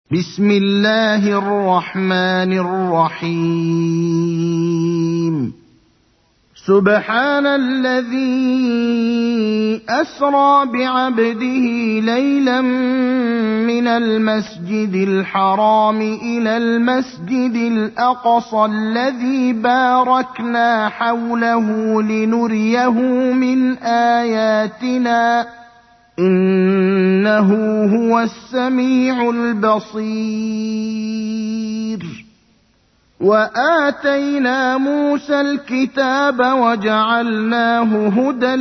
بسم الله الرحمن الرحيم. سبحان الذي أسرى بعبده ليلا من المسجد الحرام إلى المسجد الأقصى الذي باركنا حوله لنريه من آياتنا إنه هو السميع البصير. وآتينا موسى الكتاب وجعلناه هدى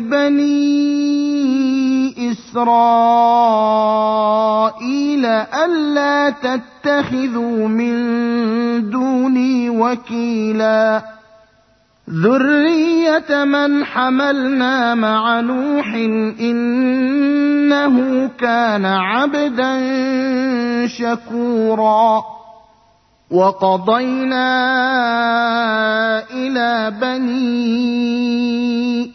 لبني إسرائيل ألا تتخذوا من دوني وكيلا ذرية من حملنا مع نوح إنه كان عبدا شكورا. وقضينا إلى بني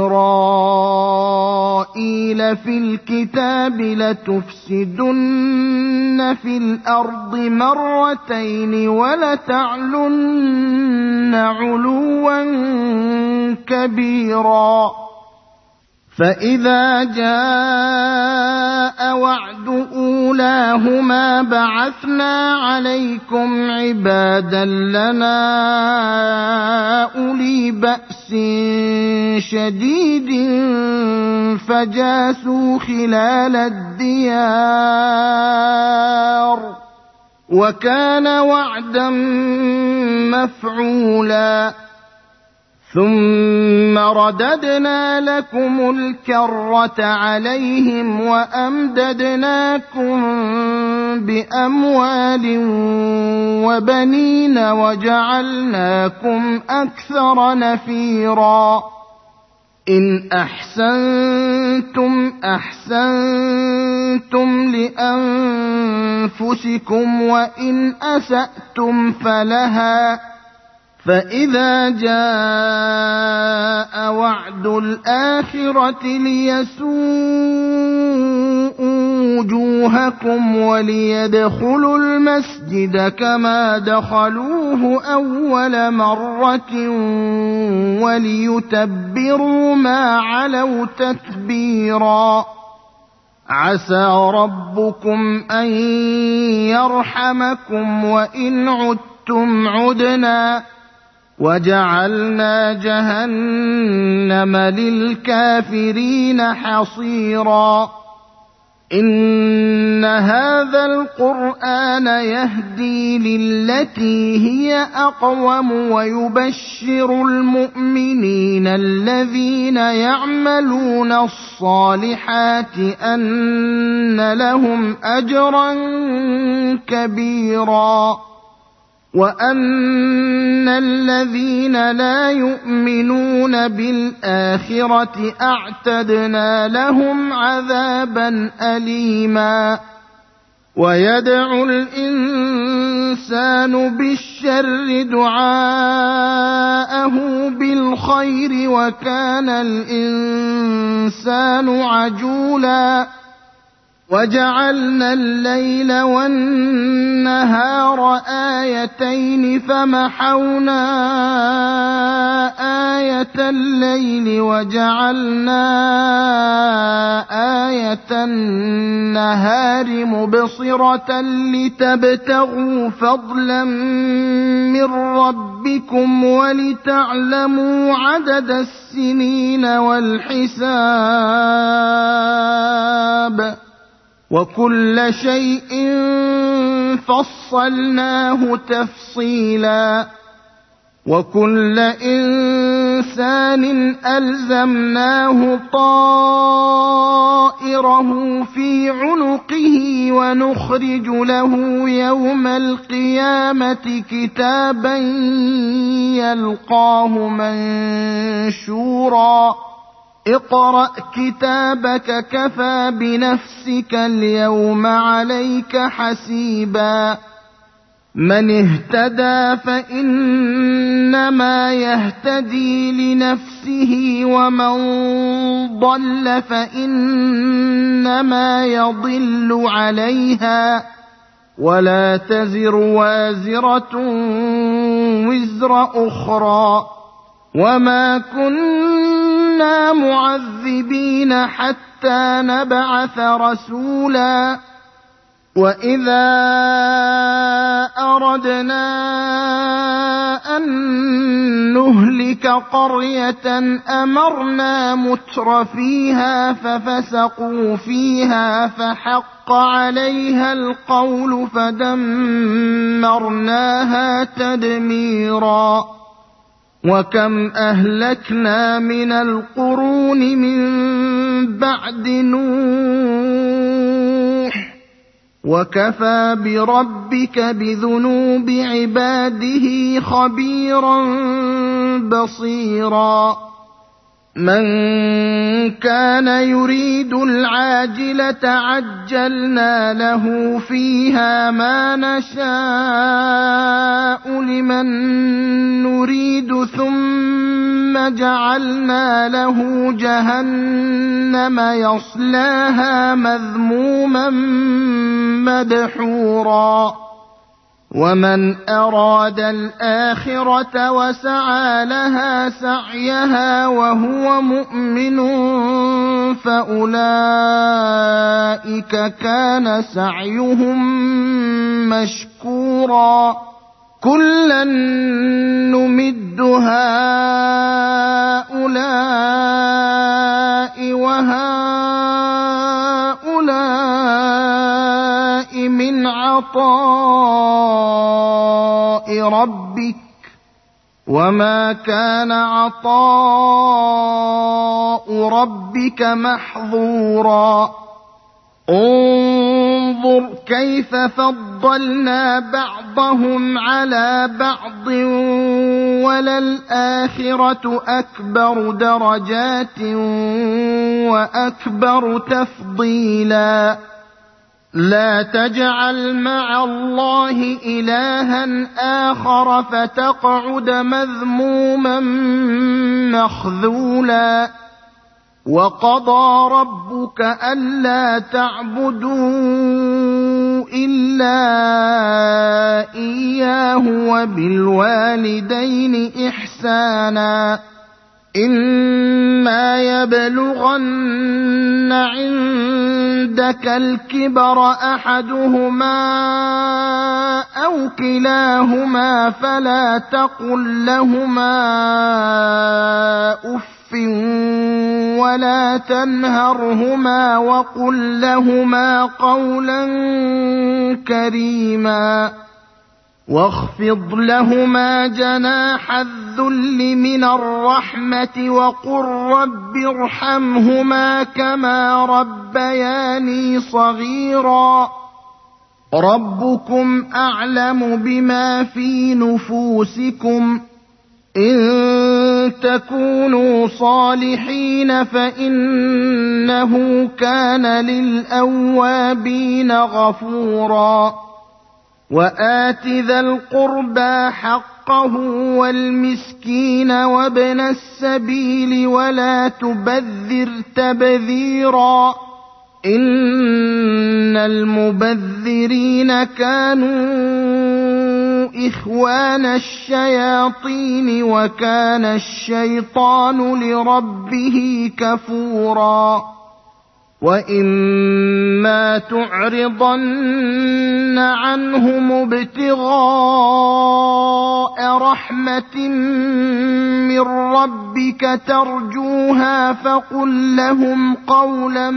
إسرائيل في الكتاب لتفسدن في الأرض مرتين ولتعلن علوا كبيرا. فإذا جاء وعد أولاهما بعثنا عليكم عبادا لنا أولي بأس شديد فجاسوا خلال الديار وكان وعدا مفعولا. ثم رددنا لكم الكرة عليهم وأمددناكم بأموال وبنين وجعلناكم أكثر نفيرا. إن أحسنتم أحسنتم لأنفسكم وإن أسأتم فلها. فإذا جاء وعد الآخرة ليسوءوا وجوهكم وليدخلوا المسجد كما دخلوه أول مرة وليتبروا ما علوا تتبيرا. عسى ربكم أن يرحمكم وإن عدتم عدنا وجعلنا جهنم للكافرين حصيرا. إن هذا القرآن يهدي للتي هي أقوم ويبشر المؤمنين الذين يعملون الصالحات أن لهم أجرا كبيرا وأن الذين لا يؤمنون بالآخرة أعتدنا لهم عذابا أليما. ويدعو الإنسان بالشر دعاءه بالخير وكان الإنسان عجولا. وجعلنا الليل والنهار آيتين فمحونا آية الليل وجعلنا آية النهار مبصرة لتبتغوا فضلا من ربكم ولتعلموا عدد السنين والحساب وكل شيء فصلناه تفصيلا. وكل إنسان ألزمناه طائره في عنقه ونخرج له يوم القيامة كتابا يلقاه منشورا. اقرأ كتابك كفى بنفسك اليوم عليك حسيبا. من اهتدى فإنما يهتدي لنفسه ومن ضل فإنما يضل عليها ولا تزر وازرة وزر أخرى وما كنا معذبين حتى نبعث رسولا وإذا أردنا أن نهلك قرية أمرنا متر فيها ففسقوا فيها فحق عليها القول فدمرناها تدميرا وكم أهلكنا من القرون من بعد نوح وكفى بربك بذنوب عباده خبيرا بصيرا من كان يريد العاجلة عجلنا له فيها ما نشاء لمن نريد ثم جعلنا له جهنم يصلاها مذموما مدحورا ومن أراد الآخرة وسعى لها سعيها وهو مؤمن فأولئك كان سعيهم مشكورا كلا نمد هؤلاء وهؤلاء من عطاء ربك وما كان عطاء ربك محظورا انظر كيف فضلنا بعضهم على بعض وللآخرة أكبر درجات وأكبر تفضيلا لا تجعل مع الله إلها آخر فتقعد مذموما مخذولا وقضى ربك ألا تعبدوا إلا إياه وبالوالدين إحسانا إما يبلغن عندك الكبر أحدهما أو كلاهما فلا تقل لهما أف ولا تنهرهما وقل لهما قولا كريما واخفض لهما جناح الذل من الرحمة وقل رب ارحمهما كما ربياني صغيرا ربكم أعلم بما في نفوسكم إن تكونوا صالحين فإنه كان للأوابين غفورا وآت ذا القربى حقه والمسكين وابن السبيل ولا تبذر تبذيرا إن المبذرين كانوا إخوان الشياطين وكان الشيطان لربه كفورا وإما تعرضن عنهم ابتغاء رحمة من ربك ترجوها فقل لهم قولا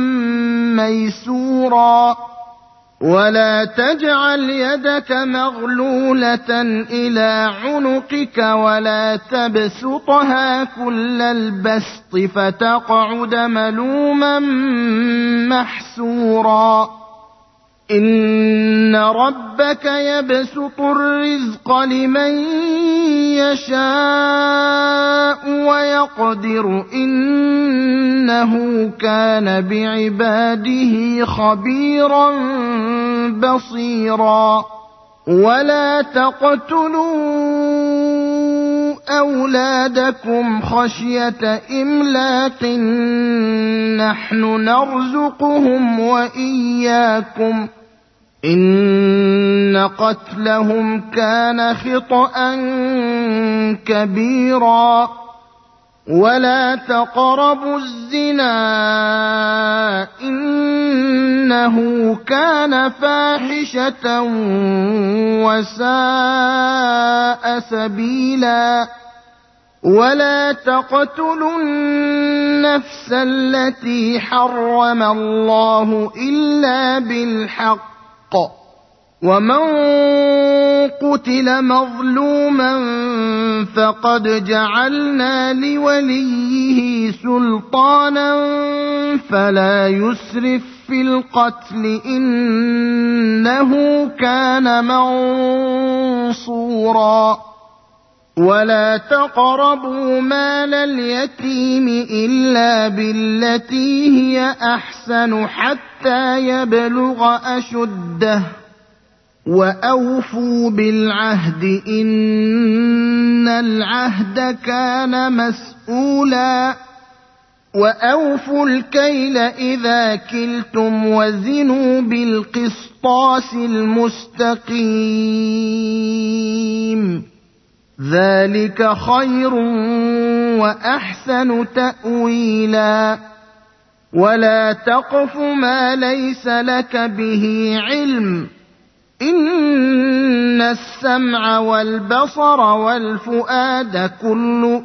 ميسورا ولا تجعل يدك مغلولة إلى عنقك ولا تبسطها كل البسط فتقعد ملوما محسورا إن ربك يبسط الرزق لمن يشاء ويقدر إنه كان بعباده خبيرا بصيرا ولا تقتلوا أولادكم خشية إملاق نحن نرزقهم وإياكم إن قتلهم كان خطأ كبيرا ولا تقربوا الزنا إنه كان فاحشة وساء سبيلا ولا تقتلوا النفس التي حرم الله إلا بالحق ومن قتل مظلوما فقد جعلنا لوليه سلطانا فلا يسرف في القتل إنه كان منصورا ولا تقربوا مال اليتيم إلا بالتي هي أحسن حتى يبلغ أشده وأوفوا بالعهد إن العهد كان مسؤولا وأوفوا الكيل إذا كلتم وزنوا بالقسطاس المستقيم ذلك خير وأحسن تأويلا ولا تقف ما ليس لك به علم إن السمع والبصر والفؤاد كل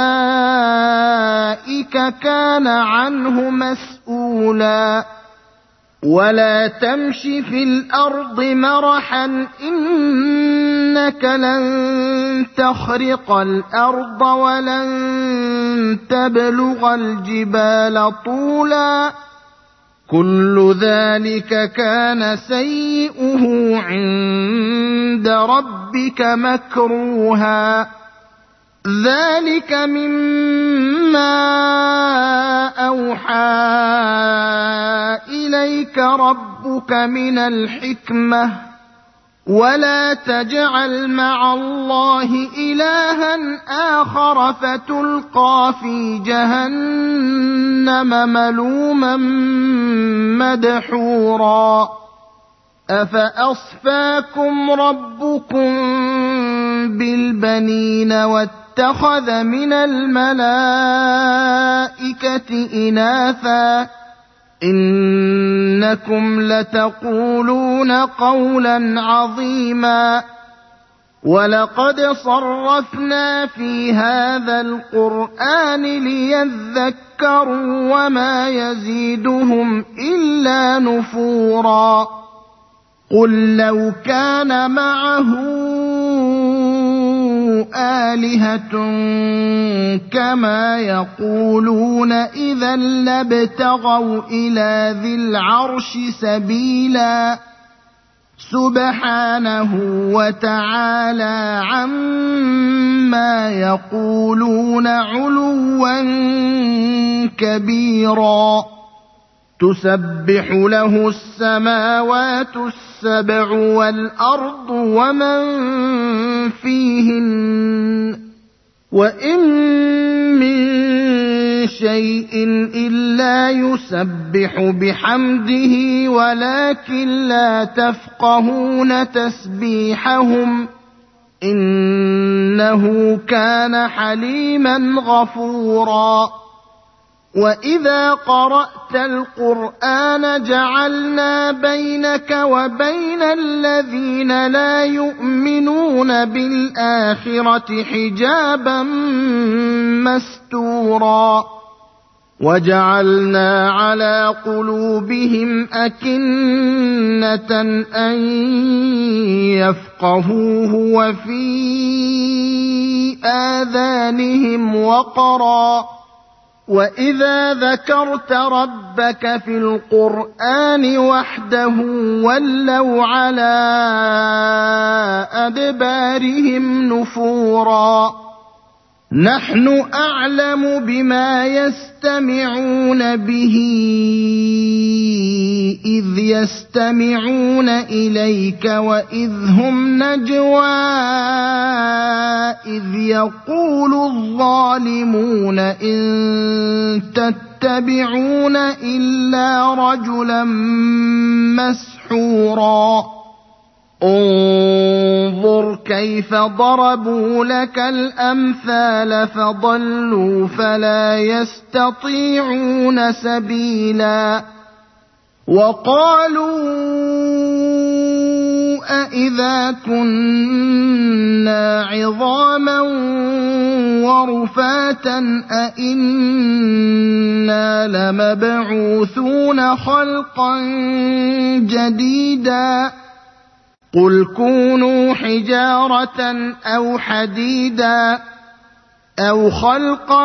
أولئك كان عنه مسؤولا ولا تمش في الأرض مرحا إنك لن تخرق الأرض ولن تبلغ الجبال طولا كل ذلك كان سيئه عند ربك مكروها ذلك مما أوحى إليك ربك من الحكمة ولا تجعل مع الله إلها آخر فتلقى في جهنم ملوما مدحورا أفأصفاكم ربكم بالبنين واتخذ من الملائكة إناثا إنكم لتقولون قولا عظيما ولقد صرفنا في هذا القرآن ليذكروا وما يزيدهم إلا نفورا قل لو كان معه آلهة كما يقولون إذا لابتغوا إلى ذي العرش سبيلا سبحانه وتعالى عما يقولون علوا كبيرا تسبح له السماوات السبع والأرض ومن فيهن وإن من شيء إلا يسبح بحمده ولكن لا تفقهون تسبيحهم إنه كان حليما غفورا وإذا قرأت القرآن جعلنا بينك وبين الذين لا يؤمنون بالآخرة حجابا مستورا وجعلنا على قلوبهم أكنة أن يفقهوه وفي آذانهم وقرا وإذا ذكرت ربك في القرآن وحده ولوا على أدبارهم نفورا نحن أعلم بما يستمعون به إذ يستمعون إليك وإذ هم نجوى إذ يقول الظالمون إن تتبعون إلا رجلا مسحورا انظر كيف ضربوا لك الأمثال فضلوا فلا يستطيعون سبيلا وقالوا أإذا كنا عظاما ورفاتا أإنا لمبعوثون خلقا جديدا قل كونوا حجارة أو حديدا أو خلقا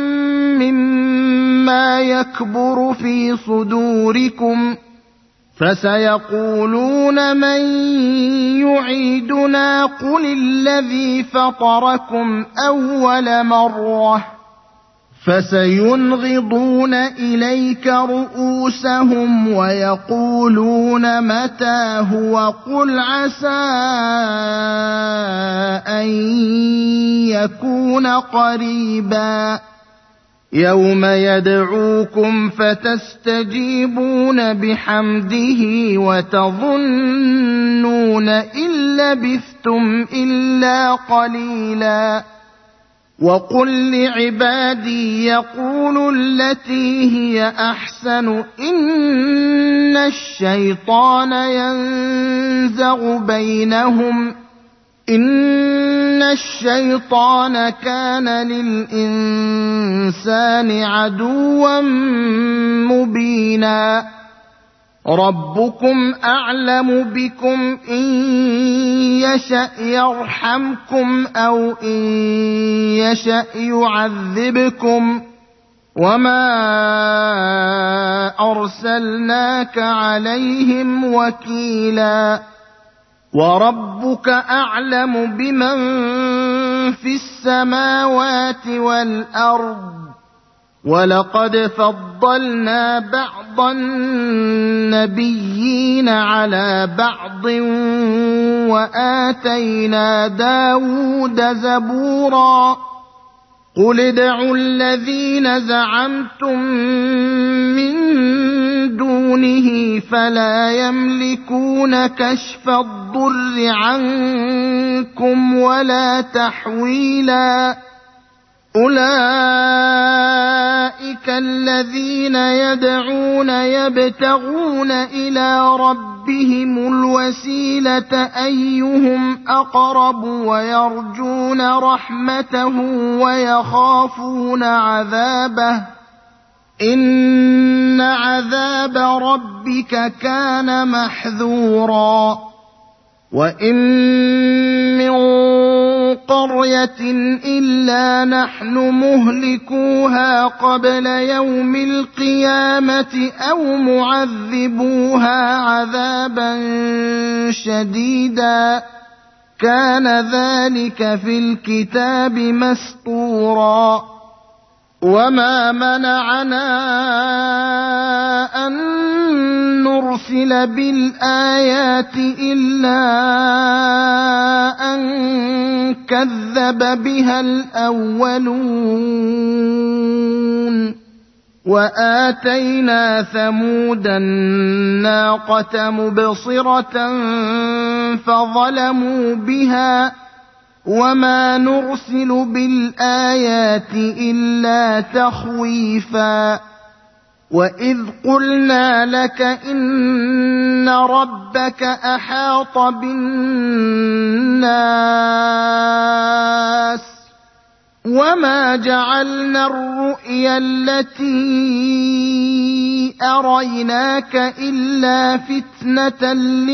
مما يكبر في صدوركم فسيقولون من يعيدنا قل الذي فطركم أول مرة فسينغضون إليك رؤوسهم ويقولون متى هو قل عسى أن يكون قريبا يوم يدعوكم فتستجيبون بحمده وتظنون إن لبثتم إلا قليلا وقل لعبادي يقولوا التي هي أحسن إن الشيطان ينزغ بينهم إن الشيطان كان للإنسان عدوا مبينا ربكم أعلم بكم إن يشأ يرحمكم أو إن يشأ يعذبكم وما أرسلناك عليهم وكيلا وربك أعلم بمن في السماوات والأرض ولقد فضلنا بعض النبيين على بعض وآتينا داود زبورا قل ادعوا الذين زعمتم من دونه فلا يملكون كشف الضر عنكم ولا تحويلا أولئك الذين يدعون يبتغون إلى ربهم الوسيلة أيهم أقرب ويرجون رحمته ويخافون عذابه إن عذاب ربك كان محذورا وإن من قرية إلا نحن مهلكوها قبل يوم القيامة أو معذبوها عذابا شديدا كان ذلك في الكتاب مسطورا وما منعنا أن نرسل بالآيات إلا أن كذب بها الأولون وآتينا ثمود الناقة مبصرة فظلموا بها وما نرسل بالآيات إلا تخويفا وإذ قلنا لك إن ربك أحاط بالناس وما جعلنا الرؤيا التي أريناك إلا فتنة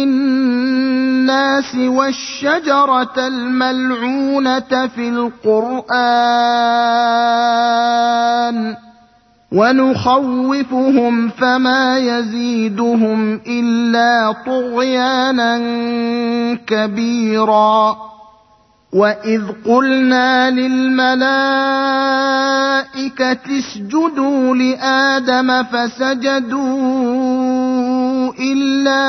للناس والشجرة الملعونة في القرآن ونخوفهم فما يزيدهم إلا طغيانا كبيرا وإذ قلنا للملائكة اسجدوا لآدم فسجدوا إلا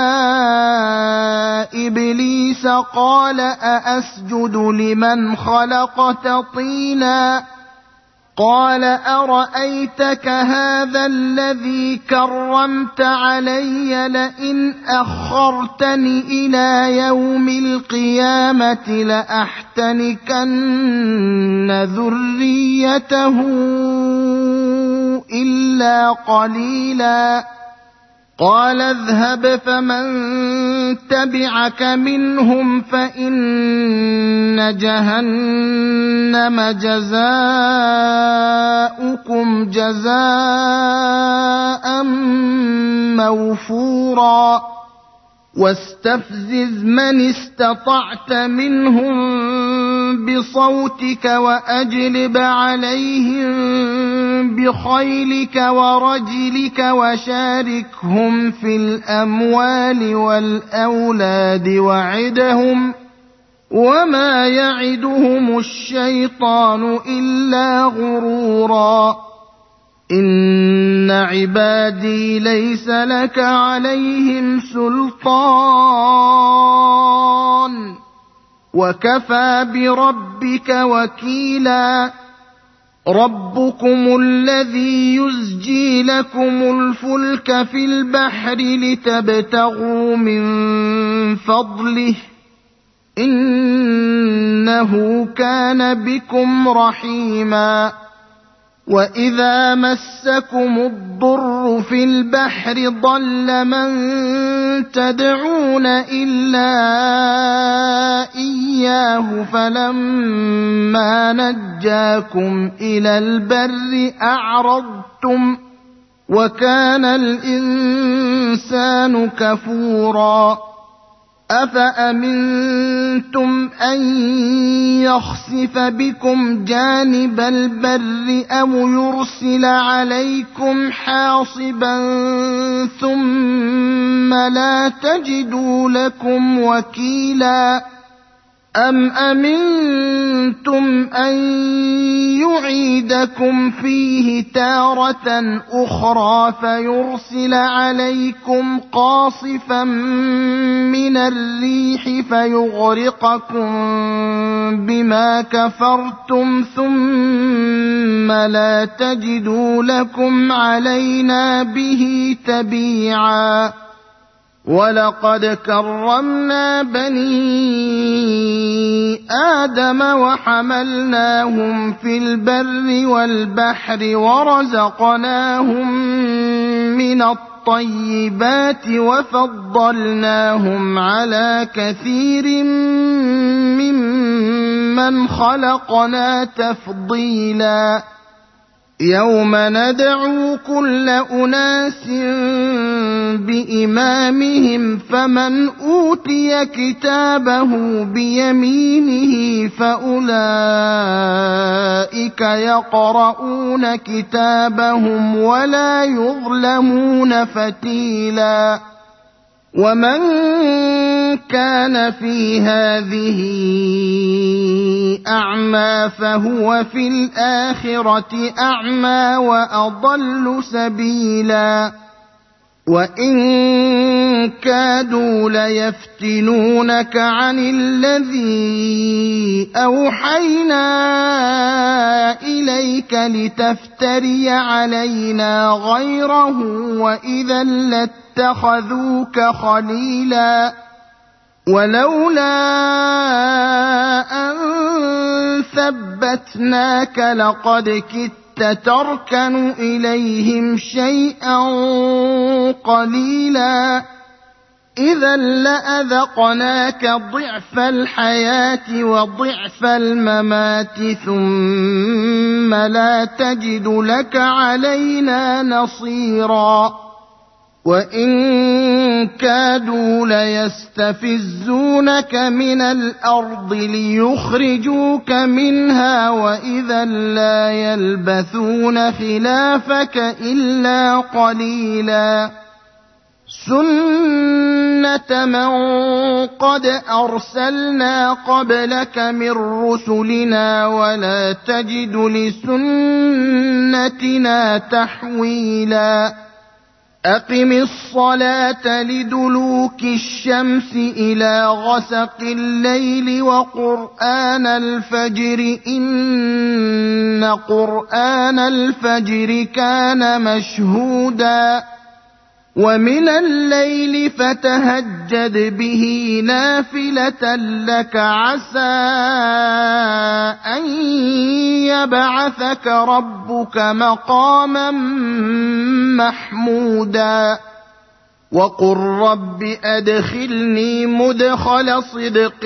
إبليس قال أأسجد لمن خلقت طينا قال أرأيتك هذا الذي كرمت علي لئن أخرتني إلى يوم القيامة لأحتنكن ذريته إلا قليلا قال اذهب فمن تبعك منهم فإن جهنم جزاؤكم جزاء موفورا واستفزز من استطعت منهم بصوتك وأجلب عليهم بخيلك ورجلك وشاركهم في الأموال والأولاد وعدهم وما يعدهم الشيطان إلا غرورا إن عبادي ليس لك عليهم سلطان وكفى بربك وكيلا ربكم الذي يزجي لكم الفلك في البحر لتبتغوا من فضله إنه كان بكم رحيما وإذا مسكم الضر في البحر ضل من تدعون إلا إياه فلما نجاكم إلى البر أعرضتم وكان الإنسان كفورا أفأمنتم أن يخسف بكم جانب البر أو يرسل عليكم حاصبا ثم لا تجدوا لكم وكيلا أم أمنتم أن يعيدكم فيه تارة أخرى فيرسل عليكم قاصفا من الريح فيغرقكم بما كفرتم ثم لا تجدوا لكم علينا به تبيعا ولقد كرمنا بني آدم وحملناهم في البر والبحر ورزقناهم من الطيبات وفضلناهم على كثير ممن خلقنا تفضيلا يوم ندعو كل أناس بإمامهم فمن أوتي كتابه بيمينه فأولئك يقرؤون كتابهم ولا يظلمون فتيلا ومن كان في هذه أعمى فهو في الآخرة أعمى وأضل سبيلا وإن كادوا ليفتنونك عن الذي أوحينا إليك لتفتري علينا غيره وإذا لاتخذوك خليلا ولولا أن ثبتناك لقد كدت تركن إليهم شيئا قليلا إذا لأذقناك ضعف الحياة وضعف الممات ثم لا تجد لك علينا نصيرا وإن كادوا ليستفزونك من الأرض ليخرجوك منها وإذا لا يلبثون خلافك إلا قليلا سنة من قد أرسلنا قبلك من رسلنا ولا تجد لسنتنا تحويلا أقم الصلاة لدلوك الشمس إلى غسق الليل وقرآن الفجر إن قرآن الفجر كان مشهودا ومن الليل فتهجد به نافلة لك عسى أن يبعثك ربك مقاما محمودا وقل رب أدخلني مدخل صدق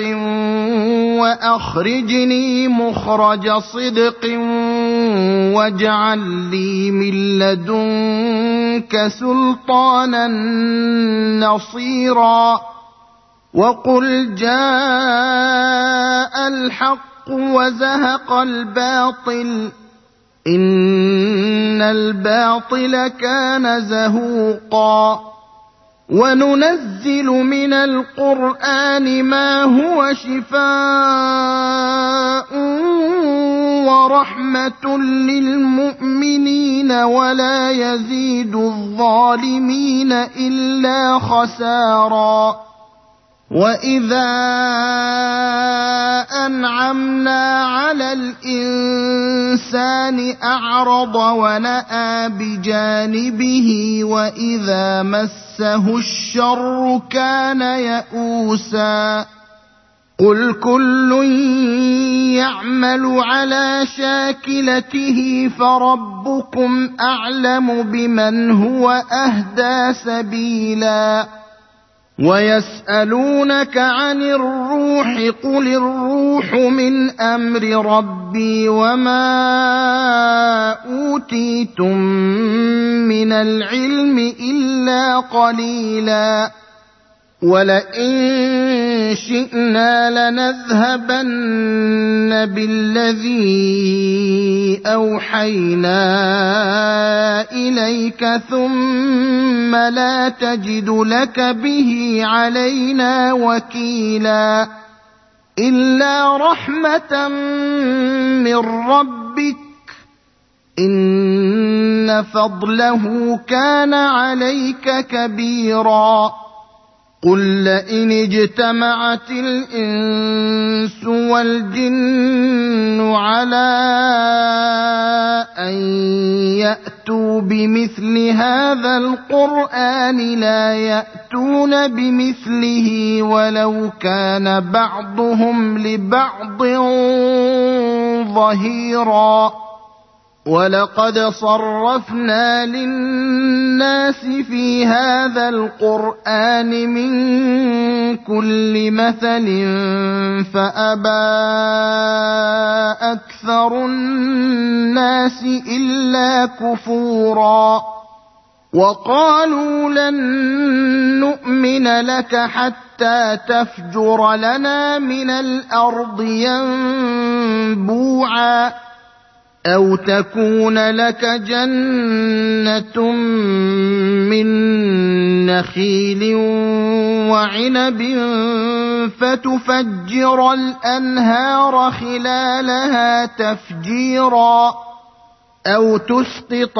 وأخرجني مخرج صدق واجعل لي من لدنك سلطانا نصيرا وقل جاء الحق وزهق الباطل إن الباطل كان زهوقا وننزل من القرآن ما هو شفاء ورحمة للمؤمنين ولا يزيد الظالمين إلا خسارا وإذا أنعمنا على الإنسان أعرض ونأى بجانبه وإذا مسه الشر كان يئوسا قل كل يعمل على شاكلته فربكم أعلم بمن هو أهدى سبيلا ويسألونك عن الروح قل الروح من أمر ربي وما أوتيتم من العلم إلا قليلا ولئن شئنا لنذهبن بالذي أوحينا إليك ثم لا تجد لك به علينا وكيلا إلا رحمة من ربك إن فضله كان عليك كبيرا قل لئن اجتمعت الإنس والجن على أن يأتوا بمثل هذا القرآن لا يأتون بمثله ولو كان بعضهم لبعض ظهيرا ولقد صرفنا للناس في هذا القرآن من كل مثل فأبى أكثر الناس إلا كفورا وقالوا لن نؤمن لك حتى تفجر لنا من الأرض ينبوعا أو تكون لك جنة من نخيل وعنب فتفجر الأنهار خلالها تفجيرا أو تسقط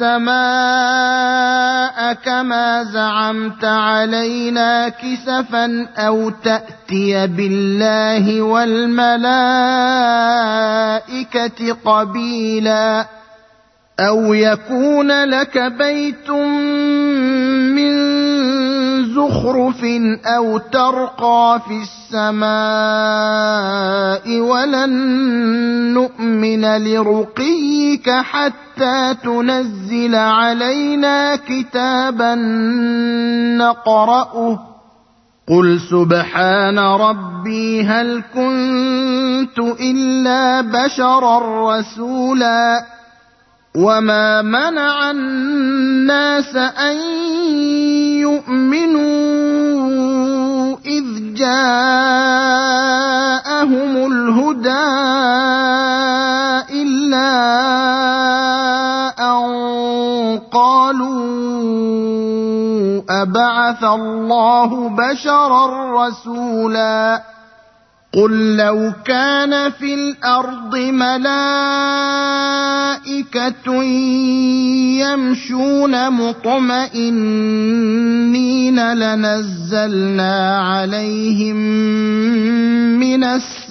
السماء كما زعمت علينا كسفا أو تأتي بالله والملائكة قبيلا أو يكون لك بيت من زخرف أو ترقى في السماء ولن نؤمن لرقيك حتى تنزل علينا كتابا نقرأه قل سبحان ربي هل كنت إلا بشرا رسولا وما منع الناس أن يؤمنوا إذ جاءهم الهدى إلا أن قالوا أبعث الله بشرا رسولا قل لو كان في الأرض ملائكة يمشون مطمئنين لنزلنا عليهم من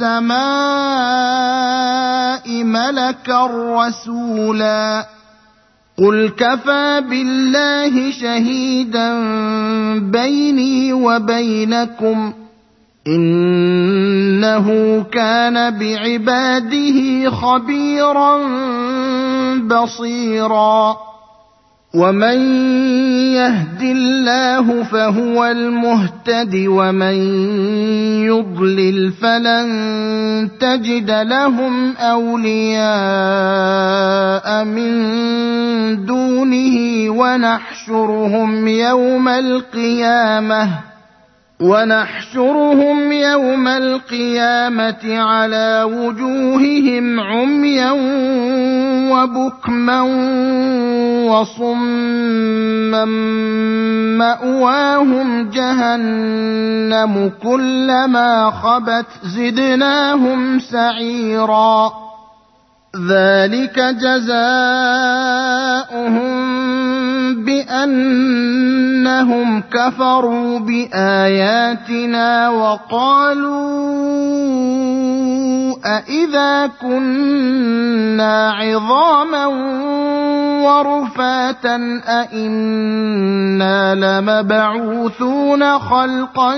السماء ملكا رسولا قل كفى بالله شهيدا بيني وبينكم إنه كان بعباده خبيرا بصيرا ومن يهد الله فهو المهتد ومن يضلل فلن تجد لهم أولياء من دونه ونحشرهم يوم القيامة على وجوههم عميا وبكما وصما مأواهم جهنم كلما خبت زدناهم سعيرا ذلك جزاؤهم بأنهم كفروا بآياتنا وقالوا أإذا كنا عظاما ورفاتا أإنا لمبعوثون خلقا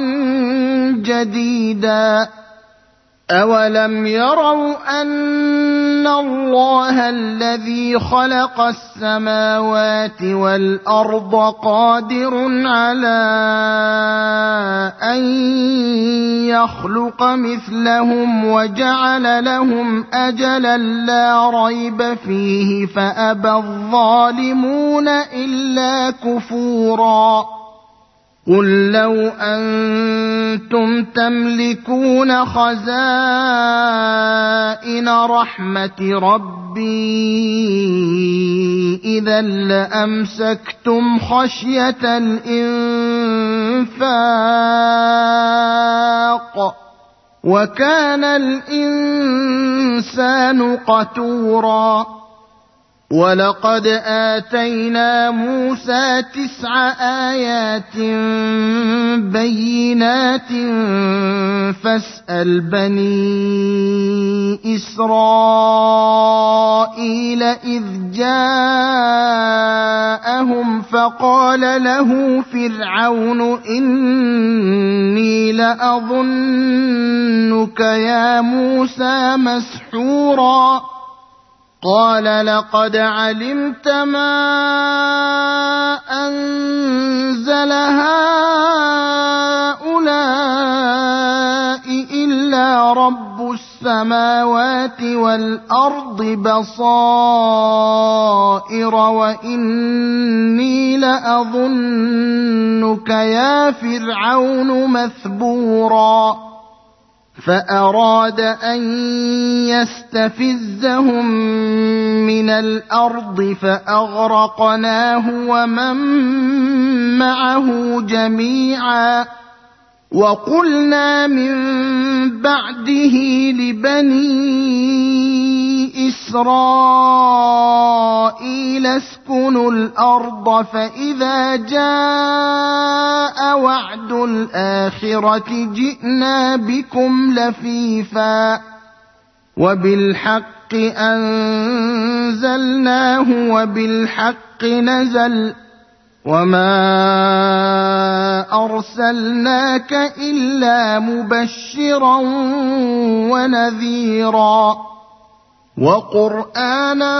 جديدا أولم يروا أن الله الذي خلق السماوات والأرض قادر على أن يخلق مثلهم وجعل لهم أجلا لا ريب فيه فأبى الظالمون إلا كفورا قل لو أنتم تملكون خزائن رحمة ربي إذا لأمسكتم خشية الإنفاق وكان الإنسان قتورا ولقد آتينا موسى 9 آيات بينات فاسأل بني إسرائيل إذ جاءهم فقال له فرعون إني لأظنك يا موسى مسحورا قال لقد علمت ما أنزل هؤلاء إلا رب السماوات والأرض بصائر وإني لأظنك يا فرعون مثبورا فأراد أن يستفزهم من الأرض فأغرقناه ومن معه جميعا وقلنا من بعده لبني إسرائيل اسكنوا الأرض فإذا جاء وعد الآخرة جئنا بكم لفيفا وبالحق أنزلناه وبالحق نزل وما أرسلناك إلا مبشرا ونذيرا وقرآنا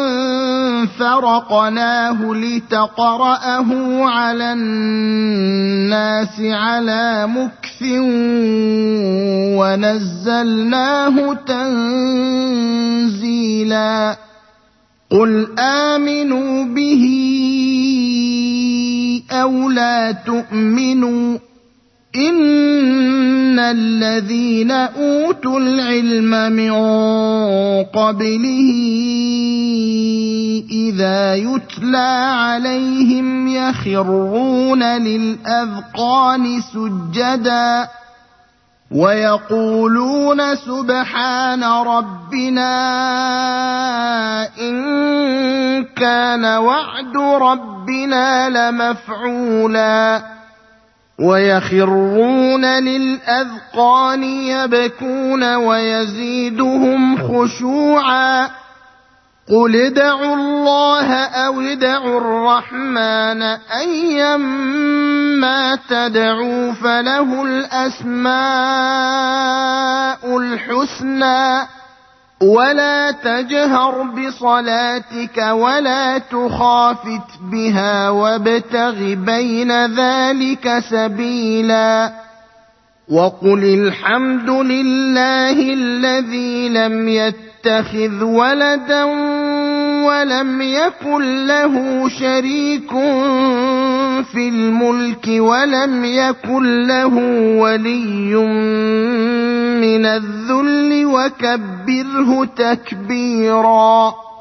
فرقناه لتقرأه على الناس على مكث ونزلناه تنزيلا قل آمنوا به أو لا تؤمنوا إن الذين أوتوا العلم من قبله إذا يتلى عليهم يخرون للأذقان سجدا ويقولون سبحان ربنا إن كان وعد ربنا لمفعولا ويخرون للأذقان يبكون ويزيدهم خشوعا قل ادعوا الله أو ادعوا الرحمن أيما تدعوا فله الأسماء الحسنى ولا تجهر بصلاتك ولا تخافت بها وابتغ بين ذلك سبيلا وقل الحمد لله الذي لم يتخذ ولدا ولم يكن له شريك في الملك ولم يكن له ولي من الذل وكبره تكبيرا.